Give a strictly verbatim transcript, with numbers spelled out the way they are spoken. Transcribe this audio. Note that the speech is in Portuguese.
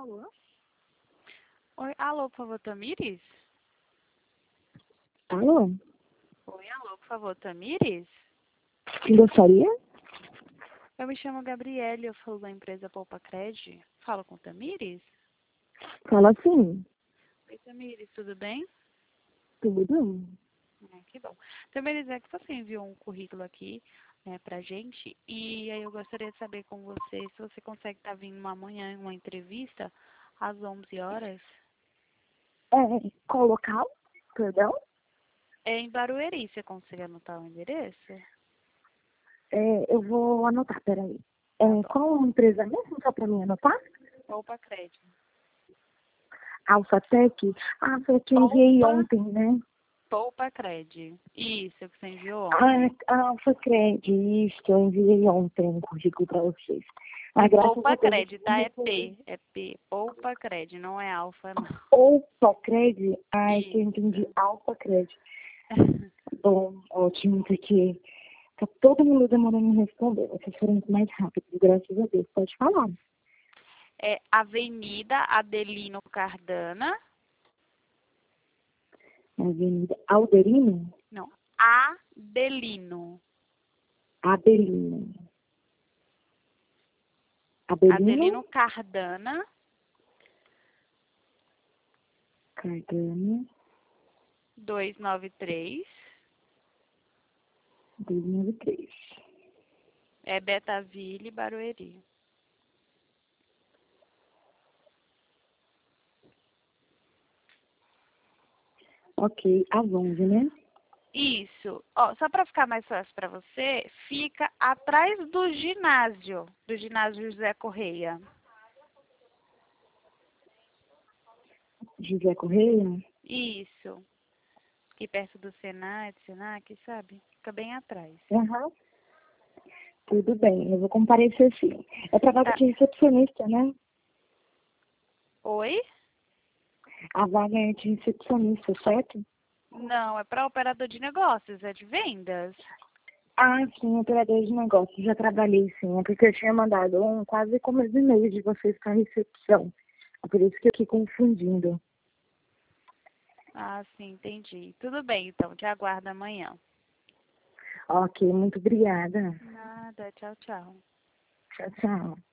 Alô? Oi, alô, por favor, Tamires? Alô? Oi, alô, por favor, Tamires? Gostaria? Eu me chamo Gabriele, eu falo da empresa Poupa Cred. Falo com Tamires? Fala sim. Oi, Tamires, tudo bem? Tudo? Ah, que bom. Tamires, é que você enviou um currículo aqui, né, pra gente, e aí eu gostaria de saber com você se você consegue estar vindo amanhã em uma entrevista às onze horas. É, qual local? Perdão? É em Barueri, você consegue anotar o endereço? É, eu vou anotar, peraí. Tá É, bom. qual a empresa mesmo, só pra mim anotar? Poupa Cred. Alphatec? Ah, foi a que eu enviei Poupa, ontem, né? Poupa Cred. Isso, que você enviou Ah, ontem. a Alphacred, isso, eu enviei ontem um currículo pra vocês. Ah, É graças a Poupa Deus, eu Cred, tive um tá? É retorno. P. É P. Poupa Cred, não é Alfa, não. Alphacred? Ah, é que eu entendi Isso. Alphacred. Bom, ótimo, porque tá todo mundo demorando em responder. Vocês foram mais rápidos, graças a Deus. Pode falar. É Avenida Adelino Cardana. Avenida Alderino? Não, Adelino. Abelino. Abelino? Adelino Cardana, Cardano. duzentos e noventa e três. dois mil e três. É Betaville, Barueri. Ok, às onze, né? Isso. Ó, só para ficar mais fácil para você, fica atrás do ginásio, do ginásio José Correia. José Correia? Isso. Aqui perto do Senac, Senac, sabe? Fica bem atrás. Aham. Tudo bem, eu vou comparecer sim. É pra vaga Tá. de recepcionista, né? Oi? A vaga é de recepcionista, certo? Não, é para operador de negócios, é de vendas. Ah, sim, operador de negócios. Já trabalhei, sim. É porque eu tinha mandado um quase como os e-mails de vocês para recepção. É por isso que eu fiquei confundindo. Ah, sim, entendi. Tudo bem, então, te aguardo amanhã. Ok, muito obrigada. Nada, tchau, tchau. Tchau, tchau.